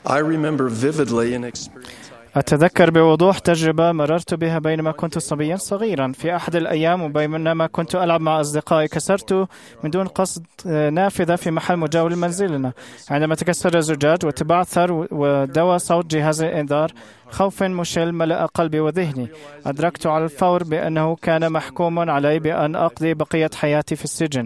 I remember vividly an experience أتذكر بوضوح تجربة مررت بها بينما كنت صبيا صغيرا. في أحد الأيام وبينما كنت ألعب مع أصدقائي كسرت من دون قصد نافذة في محل مجاور لمنزلنا. عندما تكسر الزجاج وتبعثر ودوى صوت جهاز الإنذار، خوف مشل ملأ قلبي وذهني. أدركت على الفور بأنه كان محكوم علي بأن أقضي بقية حياتي في السجن.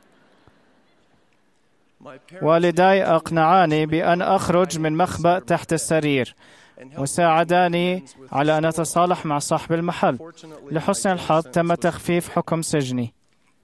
والداي أقنعاني بأن أخرج من مخبأ تحت السرير، وساعداني على أن أتصالح مع صاحب المحل. لحسن الحظ تم تخفيف حكم سجني.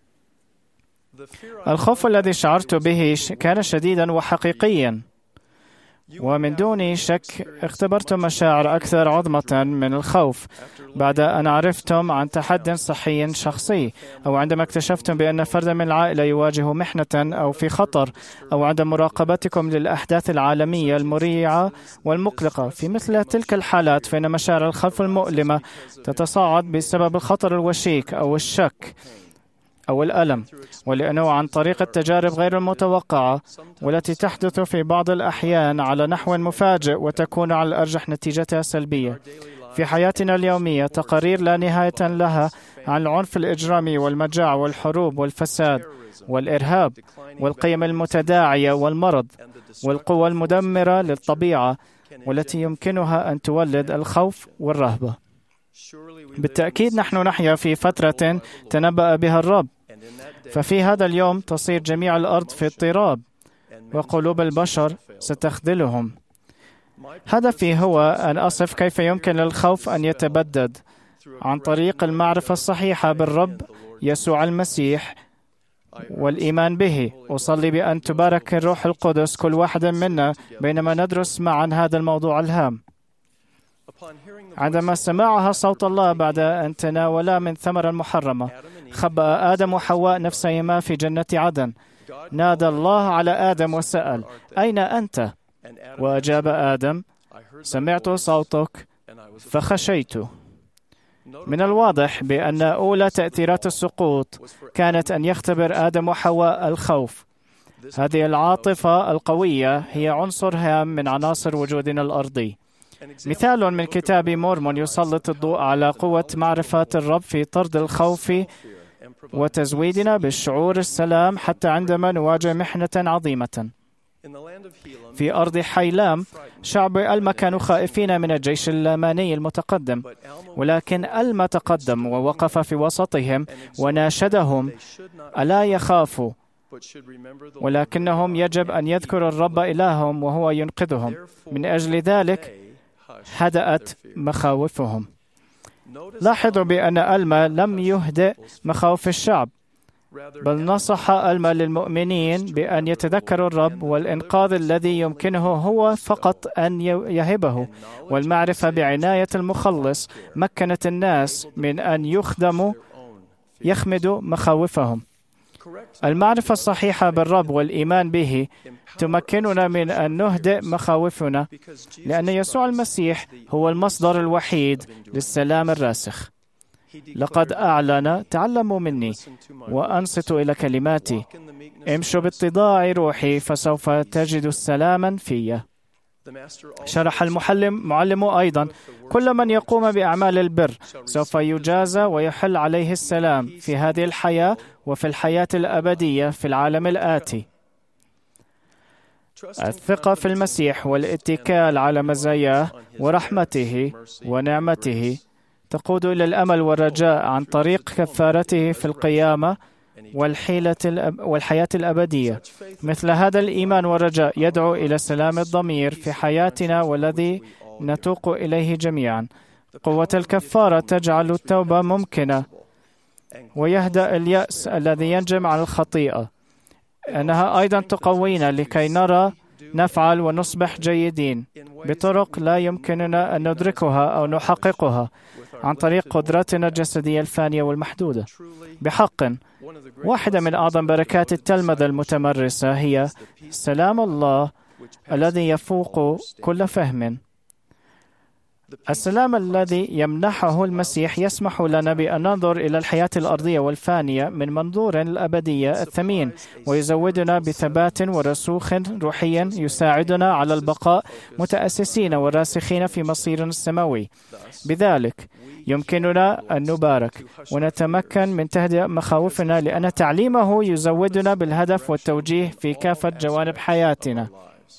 الخوف الذي شعرت به كان شديدا وحقيقيا، ومن دون شك اختبرت مشاعر أكثر عظمة من الخوف بعد أن عرفتم عن تحد صحي شخصي، أو عندما اكتشفتم بأن فردا من العائلة يواجه محنة أو في خطر، أو عند مراقبتكم للأحداث العالمية المريعة والمقلقة. في مثل تلك الحالات فإن مشاعر الخوف المؤلمة تتصاعد بسبب الخطر الوشيك أو الشك أو الألم، ولأنه عن طريق التجارب غير المتوقعة والتي تحدث في بعض الأحيان على نحو مفاجئ وتكون على الأرجح نتيجتها سلبية. في حياتنا اليومية تقارير لا نهاية لها عن العنف الإجرامي والمجاعة والحروب والفساد والإرهاب والقيم المتداعية والمرض والقوى المدمرة للطبيعة، والتي يمكنها أن تولد الخوف والرهبة. بالتأكيد نحن نحيا في فترة تنبأ بها الرب، ففي هذا اليوم تصير جميع الأرض في اضطراب، وقلوب البشر ستخذلهم. هدفي هو أن أصف كيف يمكن للخوف أن يتبدد عن طريق المعرفة الصحيحة بالرب يسوع المسيح والإيمان به. أصلي بأن تبارك الروح القدس كل واحد منا بينما ندرس معا هذا الموضوع الهام. عندما سمعها صوت الله بعد أن تناولا من ثمرة محرمة، خبأ آدم وحواء نفسيهما في جنة عدن. نادى الله على آدم وسأل: أين أنت؟ وأجاب آدم: سمعت صوتك فخشيت. من الواضح بأن أولى تأثيرات السقوط كانت أن يختبر آدم وحواء الخوف. هذه العاطفة القوية هي عنصر هام من عناصر وجودنا الأرضي. مثال من كتاب مورمون يسلط الضوء على قوة معرفة الرب في طرد الخوف وتزويدنا بالشعور السلام حتى عندما نواجه محنة عظيمة. في أرض حيلام شعب ألما كانوا خائفين من الجيش اللاماني المتقدم، ولكن ألما تقدم ووقف في وسطهم وناشدهم ألا يخافوا، ولكنهم يجب أن يذكروا الرب إلههم وهو ينقذهم. من أجل ذلك هدأت مخاوفهم. لاحظوا بأن ألما لم يهدئ مخاوف الشعب، بل نصح ألما للمؤمنين بأن يتذكروا الرب والإنقاذ الذي يمكنه هو فقط أن يهبه، والمعرفة بعناية المخلص مكنت الناس من أن يخمدوا مخاوفهم. المعرفة الصحيحة بالرب والإيمان به تمكننا من أن نهدئ مخاوفنا، لأن يسوع المسيح هو المصدر الوحيد للسلام الراسخ. لقد أعلن: تعلموا مني وأنصتوا إلى كلماتي، امشوا باتضاع روحي فسوف تجدوا سلاما في. شرح المعلم أيضا: كل من يقوم بأعمال البر سوف يجازى ويحل عليه السلام في هذه الحياة وفي الحياة الأبدية في العالم الآتي. الثقة في المسيح والاتكال على مزاياه ورحمته ونعمته تقود إلى الأمل والرجاء عن طريق كفارته في القيامة والحياة الأبدية. مثل هذا الإيمان والرجاء يدعو إلى سلام الضمير في حياتنا والذي نتوق إليه جميعا. قوة الكفارة تجعل التوبة ممكنة ويهدأ اليأس الذي ينجم عن الخطيئة. أنها أيضا تقوينا لكي نرى نفعل ونصبح جيدين بطرق لا يمكننا أن ندركها أو نحققها عن طريق قدراتنا الجسدية الفانية والمحدودة. بحق واحدة من أعظم بركات التلمذة المتمرسة هي سلام الله الذي يفوق كل فهم. السلام الذي يمنحه المسيح يسمح لنا بأن ننظر إلى الحياة الأرضية والفانية من منظور الأبدية الثمين، ويزودنا بثبات ورسوخ روحي يساعدنا على البقاء متأسسين وراسخين في مصيرنا السماوي. بذلك يمكننا أن نبارك ونتمكن من تهدئة مخاوفنا، لأن تعليمه يزودنا بالهدف والتوجيه في كافة جوانب حياتنا.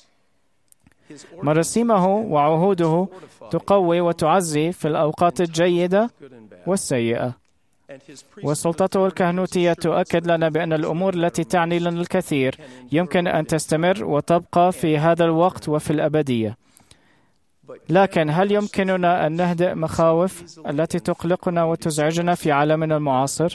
مراسيمه وعهوده تقوي وتعزي في الأوقات الجيدة والسيئة، وسلطته الكهنوتية تؤكد لنا بأن الأمور التي تعني لنا الكثير يمكن أن تستمر وتبقى في هذا الوقت وفي الأبدية. لكن هل يمكننا أن نهدئ مخاوف التي تقلقنا وتزعجنا في عالمنا المعاصر؟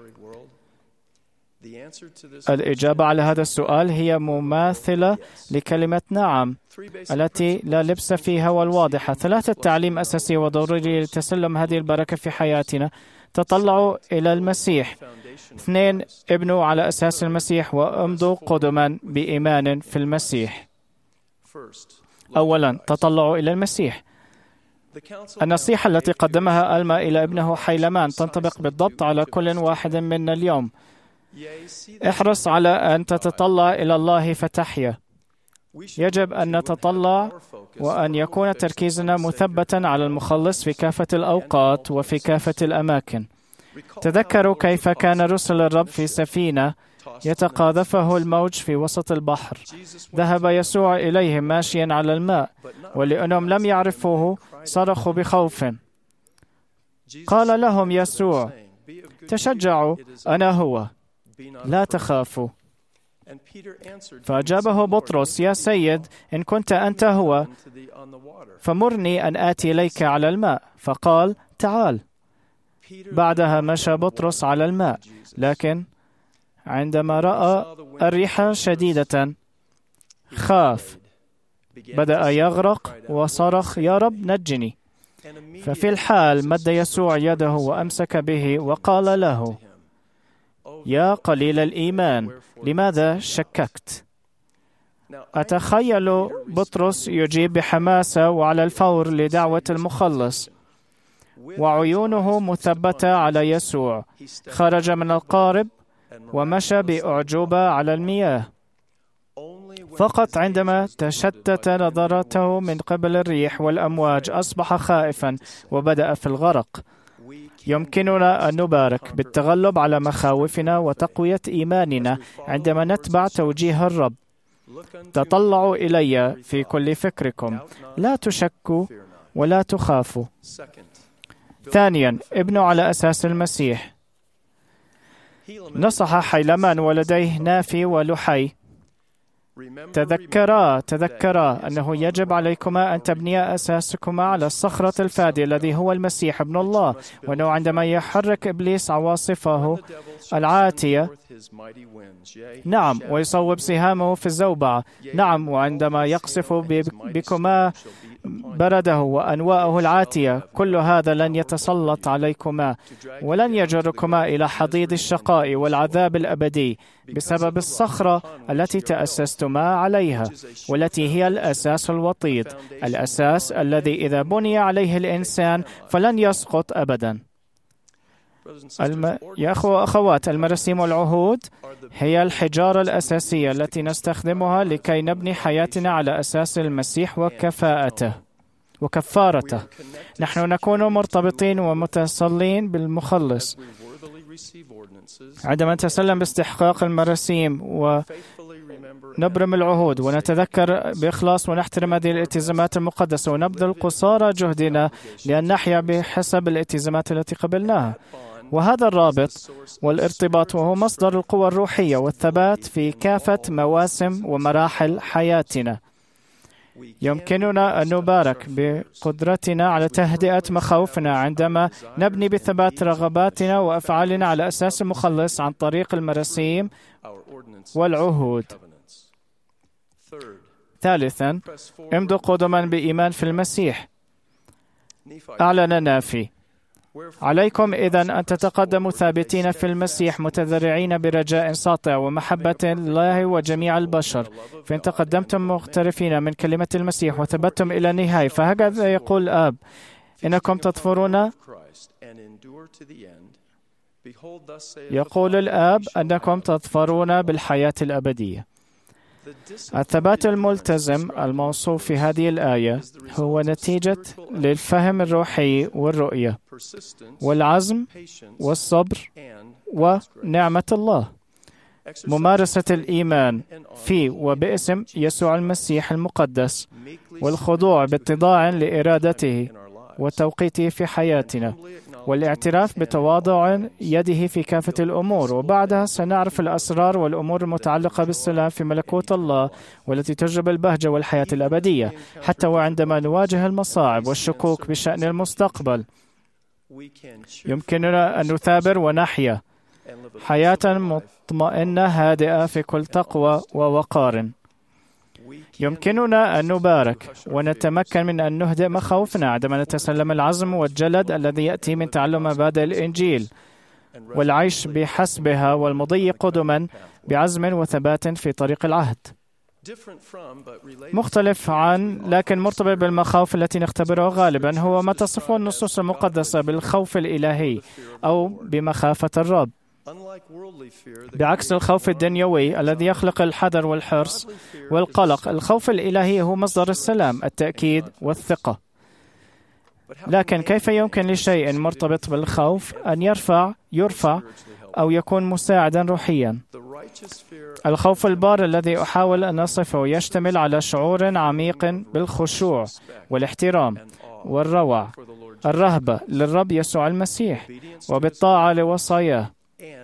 الإجابة على هذا السؤال هي مماثلة لكلمة نعم التي لا لبس فيها والواضحة. 3 تعليم أساسي وضروري لتسلم هذه البركة في حياتنا. تطلعوا إلى المسيح. 2 ابنوا على أساس المسيح وامضوا قدما بإيمان في المسيح. أولا، تطلعوا إلى المسيح. النصيحة التي قدمها ألما إلى ابنه حيلمان تنطبق بالضبط على كل واحد منا اليوم. احرص على أن تتطلع إلى الله فتحيا. يجب أن نتطلع وأن يكون تركيزنا مثبتا على المخلص في كافة الأوقات وفي كافة الأماكن. تذكروا كيف كان رسل الرب في سفينة يتقاذفه الموج في وسط البحر. ذهب يسوع إليهم ماشيا على الماء، ولأنهم لم يعرفوه صرخوا بخوف. قال لهم يسوع: تشجعوا، أنا هو، لا تخافوا. فأجابه بطرس: يا سيد، إن كنت أنت هو فمرني أن آتي إليك على الماء. فقال: تعال. بعدها مشى بطرس على الماء، لكن عندما رأى الريح شديدة خاف، بدأ يغرق وصرخ: يا رب نجني. ففي الحال مد يسوع يده وأمسك به وقال له: يا قليل الإيمان، لماذا شككت؟ أتخيل بطرس يجيب بحماسة وعلى الفور لدعوة المخلص، وعيونه مثبتة على يسوع. خرج من القارب ومشى بأعجوبة على المياه. فقط عندما تشتت نظرته من قبل الريح والأمواج أصبح خائفا وبدأ في الغرق. يمكننا أن نبارك بالتغلب على مخاوفنا وتقوية إيماننا عندما نتبع توجيه الرب. تطلعوا إلي في كل فكركم، لا تشكوا ولا تخافوا. ثانيا، ابنوا على أساس المسيح. نصح حيلمان ولديه نافي ولحي: تذكرا أنه يجب عليكما أن تبنيا أساسكما على الصخرة الفادية الذي هو المسيح ابن الله، وأنه عندما يحرك إبليس عواصفه العاتية، نعم، ويصوب سهامه في الزوبعة، نعم، وعندما يقصف بكما برده وأنواءه العاتية، كل هذا لن يتسلط عليكما ولن يجركما إلى حضيض الشقاء والعذاب الأبدي بسبب الصخرة التي تأسستما عليها، والتي هي الأساس الوطيد، الأساس الذي إذا بني عليه الإنسان فلن يسقط أبدا. يا أخوة وأخوات، المراسيم والعهود هي الحجارة الأساسية التي نستخدمها لكي نبني حياتنا على أساس المسيح وكفارته. نحن نكون مرتبطين ومتصلين بالمخلص عندما نتسلم باستحقاق المراسيم ونبرم العهود ونتذكر بإخلاص ونحترم هذه الالتزامات المقدسة ونبذل قصارى جهدنا لأن نحيا بحسب الالتزامات التي قبلناها. وهذا الرابط والارتباط وهو مصدر القوى الروحية والثبات في كافة مواسم ومراحل حياتنا. يمكننا أن نبارك بقدرتنا على تهدئة مخاوفنا عندما نبني بثبات رغباتنا وأفعالنا على أساس المخلص عن طريق المراسيم والعهود. ثالثا، امضوا قدما بإيمان في المسيح. أعلن نافي: عليكم إذن أن تتقدموا ثابتين في المسيح متذرعين برجاء ساطع ومحبة الله وجميع البشر، فإن تقدمتم مغترفين من كلمة المسيح وثبتتم إلى النهاية، فهكذا يقول الآب: إنكم تظفرون. يقول الآب أنكم تظفرون بالحياة الأبدية. الثبات الملتزم الموصوف في هذه الآية هو نتيجة للفهم الروحي والرؤية والعزم والصبر ونعمة الله. ممارسة الإيمان في وباسم يسوع المسيح المقدس والخضوع باتضاع لإرادته وتوقيته في حياتنا، والاعتراف بتواضع يده في كافة الأمور، وبعدها سنعرف الأسرار والأمور المتعلقة بالسلام في ملكوت الله والتي تجلب البهجة والحياة الأبدية. حتى وعندما نواجه المصاعب والشكوك بشأن المستقبل، يمكننا أن نثابر ونحيا حياة مطمئنة هادئة في كل تقوى ووقار. يمكننا أن نبارك ونتمكن من أن نهدئ مخاوفنا عندما نتسلم العزم والجلد الذي يأتي من تعلم مبادئ الإنجيل والعيش بحسبها، والمضي قدما بعزم وثبات في طريق العهد. مختلف عن لكن مرتبط بالمخاوف التي نختبرها غالبا هو ما تصفه النصوص المقدسة بالخوف الإلهي أو بمخافة الرب. بعكس الخوف الدنيوي الذي يخلق الحذر والحرص والقلق، الخوف الإلهي هو مصدر السلام، التأكيد والثقة. لكن كيف يمكن لشيء مرتبط بالخوف أن يرفع أو يكون مساعدا روحيا؟ الخوف البار الذي أحاول أن أصفه يشتمل على شعور عميق بالخشوع والاحترام والروع، الرهبة للرب يسوع المسيح وبالطاعة لوصاياه،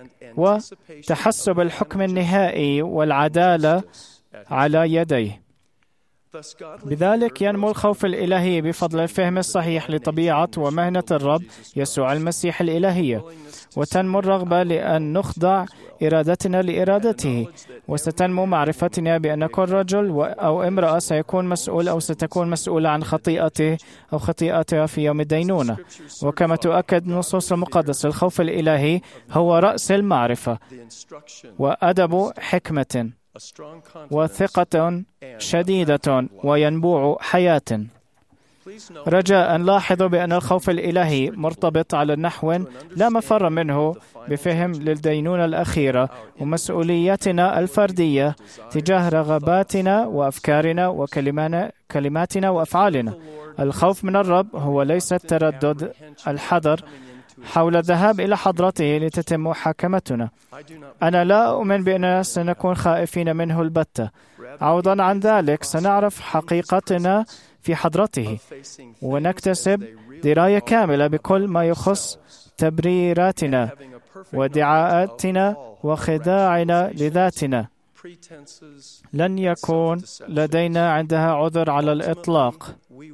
وتحسب الحكم النهائي والعدالة على يديه. بذلك ينمو الخوف الإلهي بفضل الفهم الصحيح لطبيعة ومهنة الرب يسوع المسيح الإلهية، وتنمو الرغبة لأن نخضع إرادتنا لإرادته، وستنمو معرفتنا بأن كل رجل أو امرأة سيكون مسؤول أو ستكون مسؤولة عن خطيئته أو خطيئتها في يوم الدينونة. وكما تؤكد النصوص المقدسة، الخوف الإلهي هو رأس المعرفة وأدب حكمة وثقة شديدة وينبوع حياة. رجاء لاحظوا بأن الخوف الإلهي مرتبط على نحو لا مفر منه بفهم للدينونة الأخيرة ومسؤوليتنا الفردية تجاه رغباتنا وأفكارنا وكلماتنا وأفعالنا. الخوف من الرب هو ليس التردد الحذر حول الذهاب إلى حضرته لتتم محاكمتنا. أنا لا أؤمن بأننا سنكون خائفين منه البتة. عوضا عن ذلك سنعرف حقيقتنا في حضرته ونكتسب دراية كاملة بكل ما يخص تبريراتنا ودعاءاتنا وخداعنا لذاتنا. لن يكون لدينا عندها عذر على الإطلاق.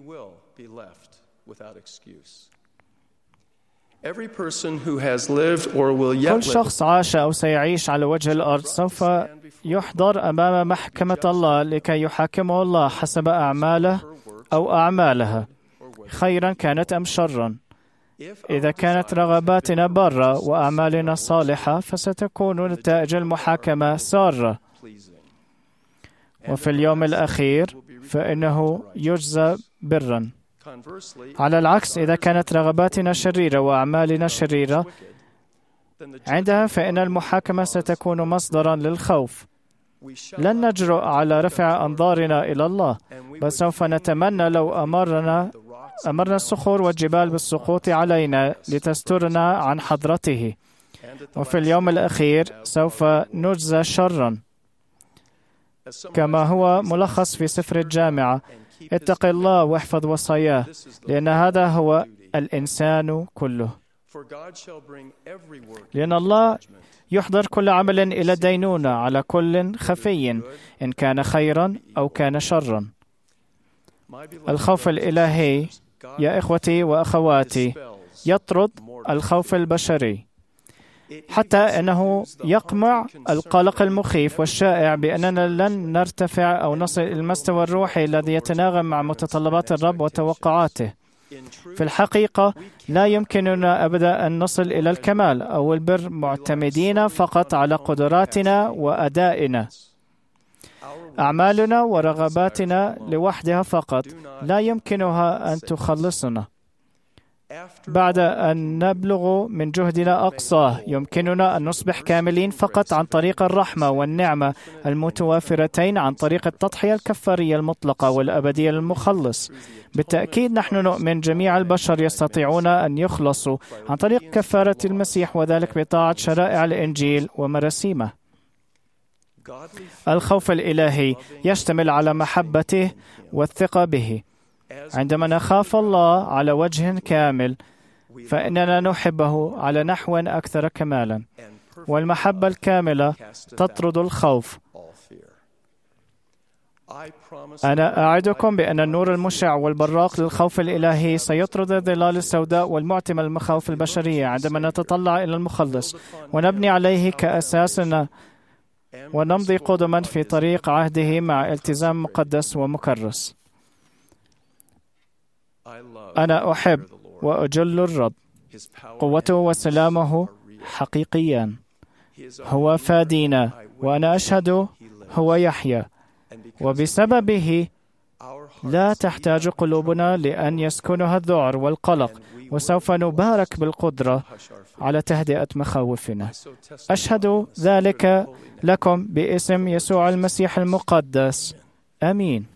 كل شخص عاش أو سيعيش على وجه الأرض سوف يحضر أمام محكمة الله لكي يحاكمه الله حسب أعماله أو أعمالها، خيرا كانت أم شرا. إذا كانت رغباتنا برة وأعمالنا صالحة، فستكون نتائج المحاكمة سارة، وفي اليوم الأخير فإنه يجزى برا. على العكس، إذا كانت رغباتنا شريرة وأعمالنا شريرة، عندها فإن المحاكمة ستكون مصدرا للخوف. لن نجرؤ على رفع أنظارنا إلى الله، بل سوف نتمنى لو أمرنا الصخور والجبال بالسقوط علينا لتسترنا عن حضرته، وفي اليوم الأخير سوف نجزى شرا. كما هو ملخص في سفر الجامعة: اتق الله واحفظ وصاياه، لأن هذا هو الإنسان كله. لأن الله يحضر كل عمل إلى الدينونة على كل خفي، إن كان خيرا أو كان شرا. الخوف الإلهي يا إخوتي وأخواتي يطرد الخوف البشري، حتى أنه يقمع القلق المخيف والشائع بأننا لن نرتفع أو نصل إلى المستوى الروحي الذي يتناغم مع متطلبات الرب وتوقعاته. في الحقيقة لا يمكننا أبدا أن نصل إلى الكمال أو البر معتمدين فقط على قدراتنا وأدائنا. أعمالنا ورغباتنا لوحدها فقط لا يمكنها أن تخلصنا. بعد أن نبلغ من جهدنا أقصاه يمكننا أن نصبح كاملين فقط عن طريق الرحمة والنعمة المتوافرتين، عن طريق التضحية الكفارية المطلقة والأبدية للمخلص. بالتأكيد نحن نؤمن جميع البشر يستطيعون أن يخلصوا عن طريق كفارة المسيح، وذلك بطاعة شرائع الإنجيل ومراسيمه. الخوف الإلهي يشتمل على محبته والثقة به. عندما نخاف الله على وجه كامل فإننا نحبه على نحو أكثر كمالا، والمحبة الكاملة تطرد الخوف. أنا أعدكم بأن النور المشع والبراق للخوف الإلهي سيطرد الظلال السوداء والمعتمة المخاوف البشرية عندما نتطلع إلى المخلص ونبني عليه كأساسنا ونمضي قدما في طريق عهده مع التزام مقدس ومكرس. أنا أحب وأجل الرب، قوته وسلامه حقيقيان. هو فادينا وأنا أشهد هو يحيى، وبسببه لا تحتاج قلوبنا لأن يسكنها الذعر والقلق، وسوف نبارك بالقدرة على تهدئة مخاوفنا. أشهد ذلك لكم باسم يسوع المسيح المقدس. آمين.